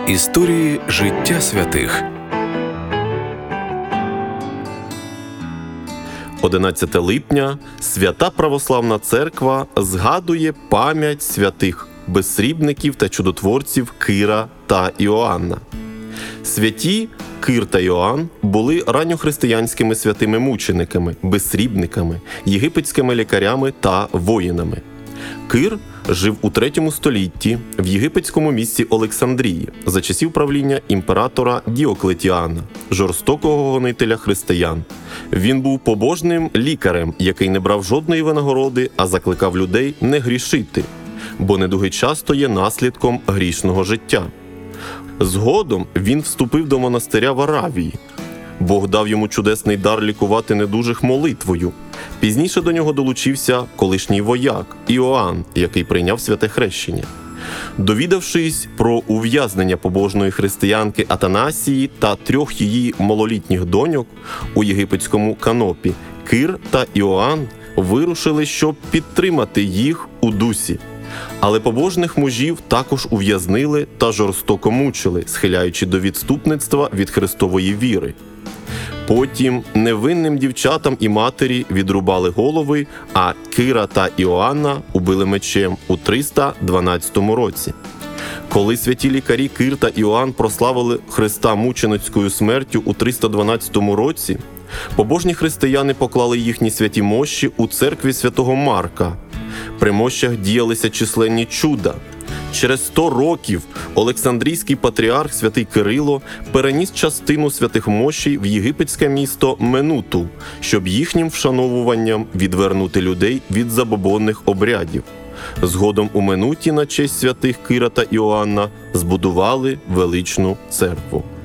Історії життя святих. 11 липня Свята Православна Церква згадує пам'ять святих безсрібників та чудотворців Кира та Іоанна. Святі Кир та Іоанн були ранньохристиянськими святими мучениками, безсрібниками, єгипетськими лікарями та воїнами. Кир жив у 3 столітті в єгипетському місті Олександрії за часів правління імператора Діоклетіана, жорстокого гонителя християн. Він був побожним лікарем, який не брав жодної винагороди, а закликав людей не грішити, бо недуги часто є наслідком грішного життя. Згодом він вступив до монастиря в Аравії. Бог дав йому чудесний дар лікувати недужих молитвою. Пізніше до нього долучився колишній вояк Іоанн, який прийняв святе хрещення. Довідавшись про ув'язнення побожної християнки Атанасії та 3 її малолітніх доньок у єгипетському Канопі, Кир та Іоанн вирушили, щоб підтримати їх у дусі. Але побожних мужів також ув'язнили та жорстоко мучили, схиляючи до відступництва від Христової віри. Потім невинним дівчатам і матері відрубали голови, а Кира та Іоанна убили мечем у 312 році. Коли святі лікарі Кир та Іоанн прославили Христа мученицькою смертю у 312 році, побожні християни поклали їхні святі мощі у церкві святого Марка. При мощах діялися численні чуда. Через 100 років Олександрійський патріарх святий Кирило переніс частину святих мощей в єгипетське місто Менуту, щоб їхнім вшановуванням відвернути людей від забобонних обрядів. Згодом у Менуті на честь святих Кира та Іоанна збудували величну церкву.